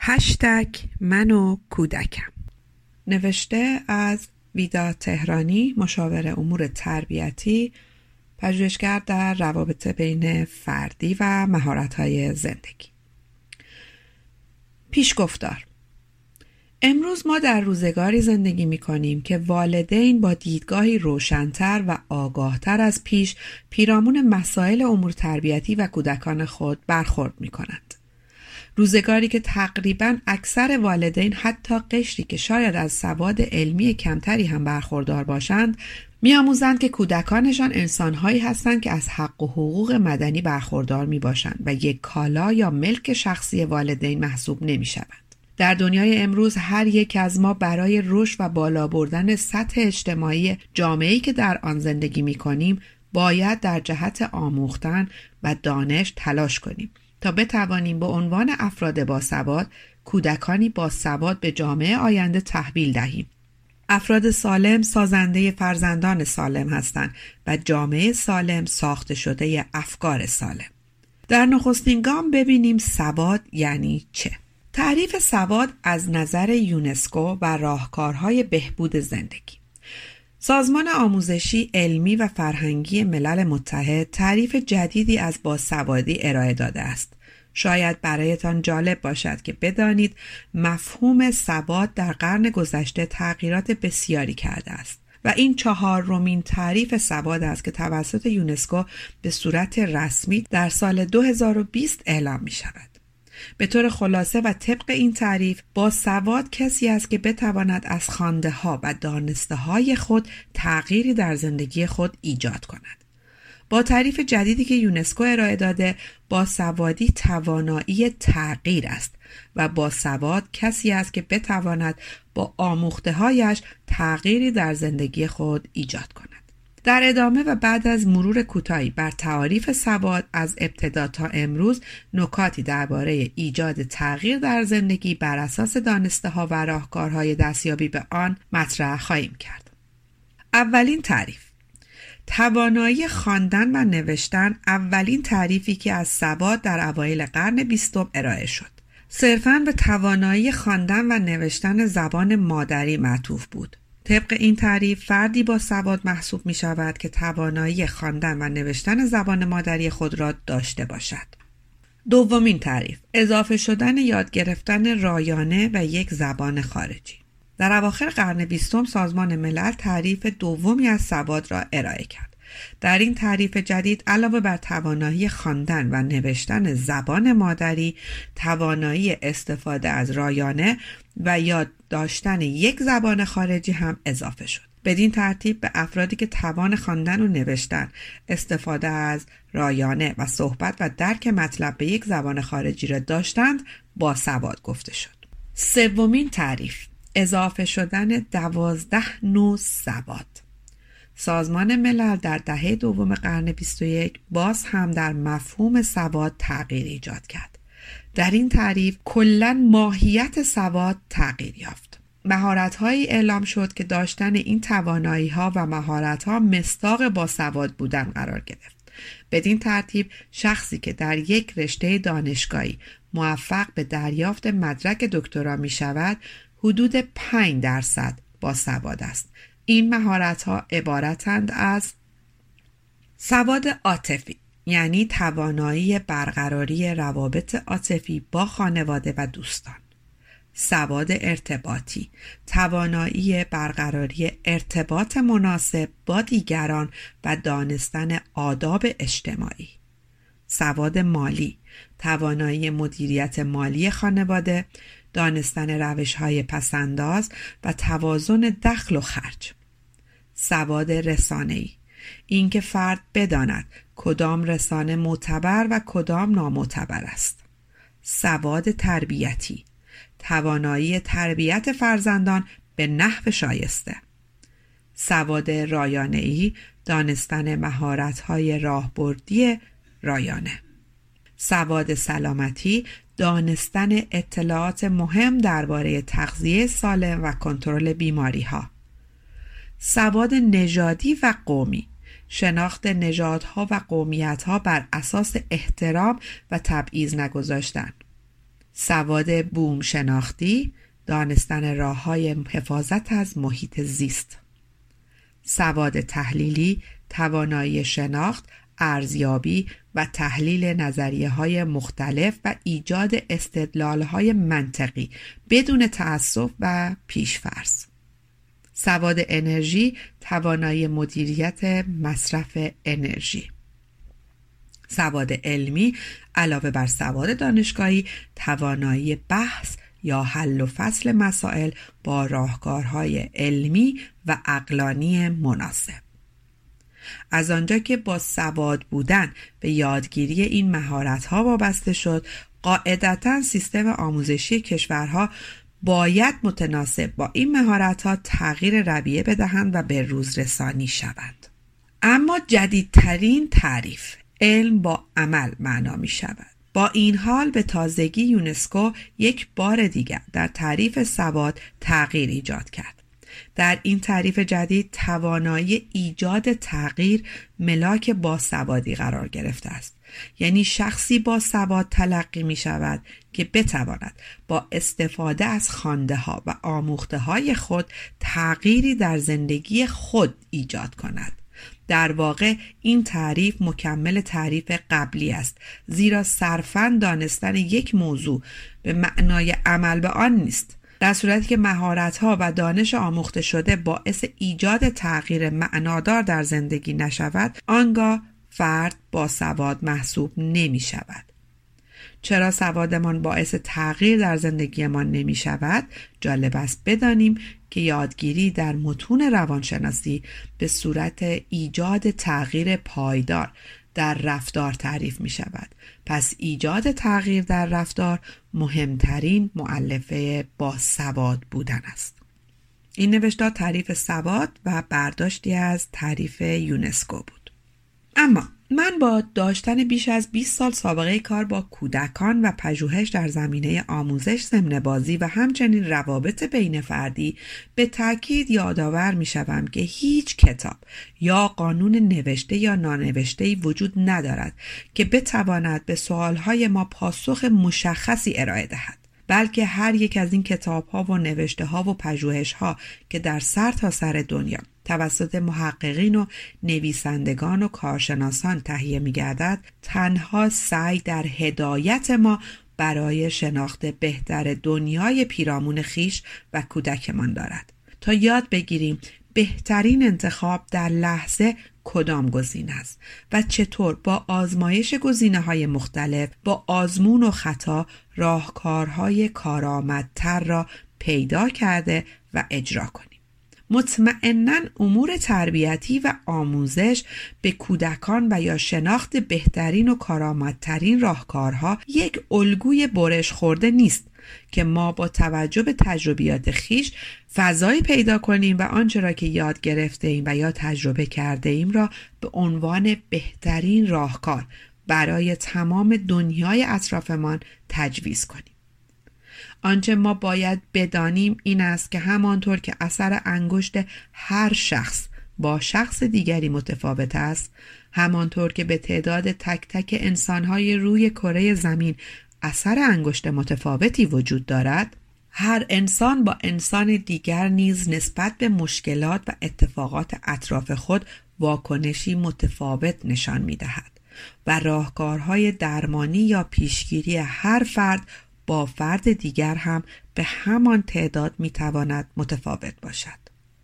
من و کودکم. نوشته از ویدا تهرانی، مشاور امور تربیتی، پژوهشگر در روابط بین فردی و مهارت‌های زندگی. پیشگفتار: امروز ما در روزگاری زندگی می‌کنیم که والدین با دیدگاهی روشن‌تر و آگاه‌تر از پیش پیرامون مسائل امور تربیتی و کودکان خود برخورد می‌کنند. روزگاری که تقریباً اکثر والدین حتی قشری که شاید از سواد علمی کمتری هم برخوردار باشند می‌آموزند که کودکانشان انسان‌هایی هستند که از حق و حقوق مدنی برخوردار می‌باشند و یک کالا یا ملک شخصی والدین محسوب نمی‌شوند. در دنیای امروز هر یک از ما برای رشد و بالا بردن سطح اجتماعی جامعه‌ای که در آن زندگی می‌کنیم باید در جهت آموختن و دانش تلاش کنیم تا بتوانیم به عنوان افراد باسواد کودکانی باسواد به جامعه آینده تحویل دهیم. افراد سالم سازنده فرزندان سالم هستند و جامعه سالم ساخته شده افکار سالم. در نخستین گام ببینیم سواد یعنی چه؟ تعریف سواد از نظر یونسکو و راهکارهای بهبود زندگی. سازمان آموزشی، علمی و فرهنگی ملل متحد تعریف جدیدی از باسوادی ارائه داده است. شاید برایتان جالب باشد که بدانید مفهوم سواد در قرن گذشته تغییرات بسیاری کرده است و این 4مین تعریف سواد است که توسط یونسکو به صورت رسمی در سال 2020 اعلام می شود. به طور خلاصه و طبق این تعریف باسواد کسی است که بتواند از خوانده‌ها و دانسته‌های خود تغییری در زندگی خود ایجاد کند. با تعریف جدیدی که یونسکو ارائه داده، باسوادی توانایی تغییر است و باسواد کسی است که بتواند با آموخته‌هایش تغییری در زندگی خود ایجاد کند. در ادامه و بعد از مرور کوتاهی بر تعاریف سواد از ابتدا تا امروز، نکاتی درباره ایجاد تغییر در زندگی بر اساس دانسته‌ها و راهکارهای دستیابی به آن مطرح خواهیم کرد. اولین تعریف: توانایی خواندن و نوشتن اولین تعریفی که از سواد در اوایل قرن 20 ارائه شد. صرفاً به توانایی خواندن و نوشتن زبان مادری معطوف بود. طبق این تعریف فردی با سواد محسوب می شود که توانایی خواندن و نوشتن زبان مادری خود را داشته باشد. دومین تعریف: اضافه شدن یاد گرفتن رایانه و یک زبان خارجی. در اواخر قرن 20 سازمان ملل تعریف دومی از سواد را ارائه کرد. در این تعریف جدید علاوه بر توانایی خواندن و نوشتن زبان مادری، توانایی استفاده از رایانه و یاد داشتن یک زبان خارجی هم اضافه شد. بدین ترتیب به افرادی که توان خواندن و نوشتن، استفاده از رایانه و صحبت و درک مطلب به یک زبان خارجی را داشتند باسواد گفته شد. سومین تعریف: اضافه شدن 12 نوع سواد. سازمان ملل در دهه دوم قرن 21 باز هم در مفهوم سواد تغییر ایجاد کرد. در این تعریف کلاً ماهیت سواد تغییر یافت. مهارت‌هایی اعلام شد که داشتن این توانایی‌ها و مهارت‌ها مصداق باسواد بودن قرار گرفت. بدین ترتیب شخصی که در یک رشته دانشگاهی موفق به دریافت مدرک دکترا می‌شود، حدود 5% باسواد است. این مهارت‌ها عبارتند از سواد عاطفی، یعنی توانایی برقراری روابط عاطفی با خانواده و دوستان. سواد ارتباطی، توانایی برقراری ارتباط مناسب با دیگران و دانستن آداب اجتماعی. سواد مالی، توانایی مدیریت مالی خانواده، دانستن روش‌های پس‌انداز و توازن دخل و خرج. سواد رسانه‌ای، اینکه فرد بداند کدام رسانه معتبر و کدام نامعتبر است. سواد تربیتی، توانایی تربیت فرزندان به نحو شایسته. سواد رایانه‌ای، دانستن مهارت‌های راهبردی رایانه. سواد سلامتی، دانستن اطلاعات مهم درباره تغذیه سالم و کنترل بیماری‌ها. سواد نژادی و قومی، شناخت نژادها و قومیت‌ها بر اساس احترام و تبعیض نگذاشتن. سواد بوم شناختی، دانستن راه‌های حفاظت از محیط زیست. سواد تحلیلی، توانایی شناخت، ارزیابی و تحلیل نظریه‌های مختلف و ایجاد استدلال‌های منطقی بدون تعصب و پیش‌فرض. سواد انرژی، توانایی مدیریت مصرف انرژی. سواد علمی، علاوه بر سواد دانشگاهی، توانایی بحث یا حل و فصل مسائل با راهکارهای علمی و عقلانی مناسب. از آنجا که با سواد بودن به یادگیری این مهارت‌ها وابسته شد، قاعدتاً سیستم آموزشی کشورها باید متناسب با این مهارت‌ها تغییر رویه بدهند و به روز رسانی شوند. اما جدیدترین تعریف، علم با عمل معنا می شود. با این حال به تازگی یونسکو یک بار دیگر در تعریف سواد تغییر ایجاد کرد. در این تعریف جدید توانایی ایجاد تغییر ملاک باسوادی قرار گرفته است. یعنی شخصی با سواد تلقی می شود که بتواند با استفاده از خوانده ها و آموخته های خود تغییری در زندگی خود ایجاد کند. در واقع این تعریف مکمل تعریف قبلی است، زیرا صرفاً دانستن یک موضوع به معنای عمل به آن نیست. در صورتی که مهارت‌ها و دانش آموخته شده باعث ایجاد تغییر معنادار در زندگی نشود، آنگاه فرد با سواد محسوب نمی شود. چرا سوادمان باعث تغییر در زندگیمان نمی شود؟ جالب است بدانیم که یادگیری در متون روانشناسی به صورت ایجاد تغییر پایدار در رفتار تعریف می شود. پس ایجاد تغییر در رفتار مهمترین مؤلفه با سواد بودن است. این نوشتار تعریف سواد و برداشتی از تعریف یونسکو بود. اما من با داشتن بیش از 20 سال سابقه کار با کودکان و پژوهش در زمینه آموزش ضمن‌بازی و همچنین روابط بین فردی به تأکید یادآور می‌شوم که هیچ کتاب یا قانون نوشته یا نانوشته‌ای وجود ندارد که بتواند به سوالهای ما پاسخ مشخصی ارائه دهد. بلکه هر یک از این کتاب‌ها و نوشته‌ها و پژوهش‌ها که در سرتاسر دنیا توسط محققین و نویسندگان و کارشناسان تهیه می‌گردد، تنها سعی در هدایت ما برای شناخت بهتر دنیای پیرامون خویش و کودکمان دارد تا یاد بگیریم بهترین انتخاب در لحظه کدام گزینه است و چطور با آزمایش گزینه‌های مختلف، با آزمون و خطا راهکارهای کارآمدتر را پیدا کرده و اجرا کنیم. مطمئناً امور تربیتی و آموزش به کودکان و یا شناخت بهترین و کارآمدترین راهکارها یک الگوی برش خورده نیست که ما با توجه به تجربیات خویش فضایی پیدا کنیم و آنچه را که یاد گرفته ایم و یا تجربه کرده ایم را به عنوان بهترین راهکار برای تمام دنیای اطرافمان تجویز کنیم. آنچه ما باید بدانیم این است که همانطور که اثر انگشت هر شخص با شخص دیگری متفاوت است، همانطور که به تعداد تک تک انسان‌های روی کره زمین اثر انگشت متفاوتی وجود دارد، هر انسان با انسان دیگر نیز نسبت به مشکلات و اتفاقات اطراف خود واکنشی متفاوت نشان می‌دهد و راهکارهای درمانی یا پیشگیری هر فرد با فرد دیگر هم به همان تعداد میتواند متفاوت باشد.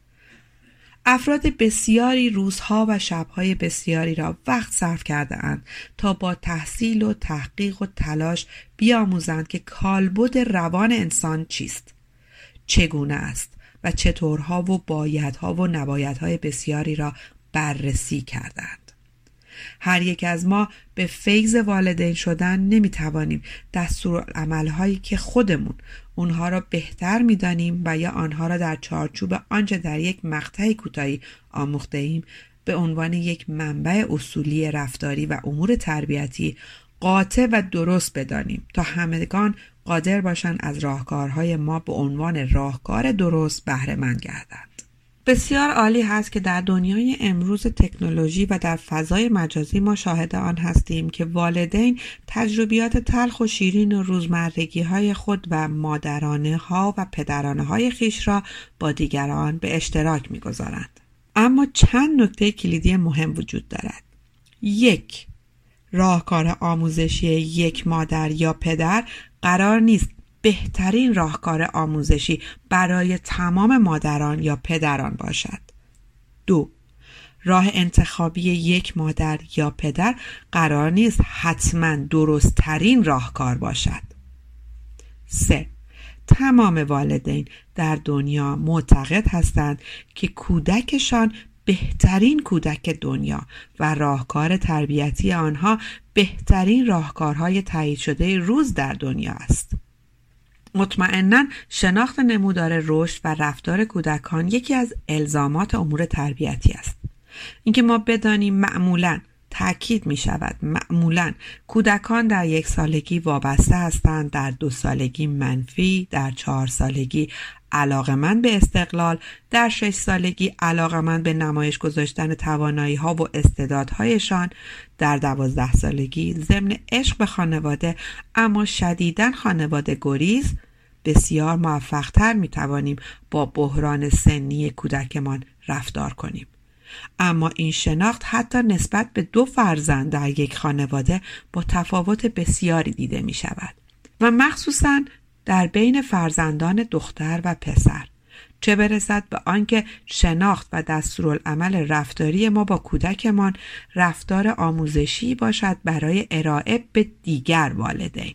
افراد بسیاری روزها و شبهای بسیاری را وقت صرف کرده اند تا با تحصیل و تحقیق و تلاش بیاموزند که کالبد روان انسان چیست، چگونه است و چطورها و بایدها و نبایدهای بسیاری را بررسی کردند. هر یک از ما به فیض والدین شدن نمیتوانیم دستورالعمل‌هایی که خودمون اونها را بهتر میدانیم و یا آنها را در چارچوب آنچه در یک مقطع کوتاهی آموخته ایم به عنوان یک منبع اصولی رفتاری و امور تربیتی قاطع و درست بدانیم تا همگان قادر باشند از راهکارهای ما به عنوان راهکار درست بهره مند گردند. بسیار عالی هست که در دنیای امروز تکنولوژی و در فضای مجازی ما شاهد آن هستیم که والدین تجربیات تلخ و شیرین و روزمرگی های خود و مادرانه ها و پدرانه های خیش را با دیگران به اشتراک می‌گذارند. اما چند نکته کلیدی مهم وجود دارد. 1. راهکار آموزشی یک مادر یا پدر قرار نیست بهترین راهکار آموزشی برای تمام مادران یا پدران باشد. 2. راه انتخابی یک مادر یا پدر قرار نیست حتما درست ترین راهکار باشد. 3. تمام والدین در دنیا معتقد هستند که کودکشان بهترین کودک دنیا و راهکار تربیتی آنها بهترین راهکارهای تایید شده روز در دنیا است. مطمئناً شناخت نمودار رشد و رفتار کودکان یکی از الزامات امور تربیتی است. اینکه ما بدانیم معمولاً تأکید می شود معمولاً کودکان در 1 سالگی وابسته هستند، در 2 سالگی منفی، در 4 سالگی علاقمند به استقلال، در 6 سالگی علاقمند به نمایش گذاشتن توانایی ها و استعدادهایشان، در 12 سالگی ضمن عشق به خانواده اما شدیداً خانواده گریز بسیار موفق‌تر می توانیم با بحران سنی کودکمان رفتار کنیم. اما این شناخت حتی نسبت به 2 فرزند در یک خانواده با تفاوت بسیاری دیده می شود و مخصوصاً در بین فرزندان دختر و پسر، چه برسد به آنکه شناخت و دستورالعمل رفتاری ما با کودکمان رفتار آموزشی باشد برای ارائه به دیگر والدین.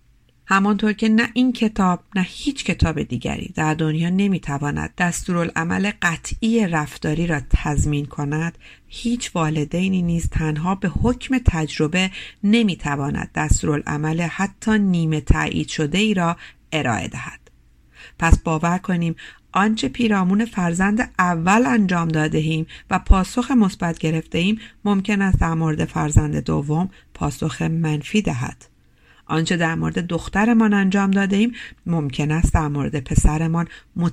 همانطور که نه این کتاب نه هیچ کتاب دیگری در دنیا نمیتواند دستورالعمل قطعی رفتاری را تضمین کند، هیچ والدینی نیز تنها به حکم تجربه نمیتواند دستورالعمل حتی نیمه تایید شده ای را ارائه دهد. پس باور کنیم آنچه پیرامون فرزند اول انجام داده ایم و پاسخ مثبت گرفته ایم ممکن است در مورد فرزند دوم پاسخ منفی دهد. آنچه در مورد دخترمان انجام داده ایم ممکن است در مورد پسرمان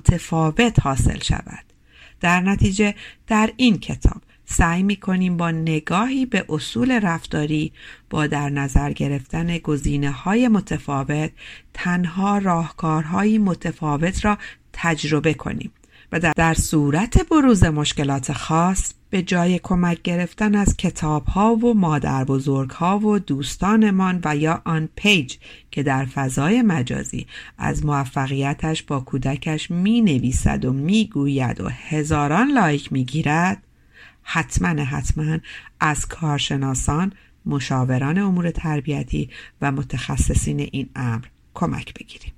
متفاوت حاصل شود. در نتیجه در این کتاب سعی می کنیم با نگاهی به اصول رفتاری با در نظر گرفتن گزینه‌های متفاوت تنها راهکارهای متفاوت را تجربه کنیم و در صورت بروز مشکلات خاص به جای کمک گرفتن از کتاب‌ها و مادربزرگ‌ها و دوستانمان و یا آن پیج که در فضای مجازی از موفقیتش با کودکش می‌نویسد و می‌گوید و هزاران لایک می‌گیرد، حتما از کارشناسان، مشاوران امور تربیتی و متخصصین این امر کمک بگیریم.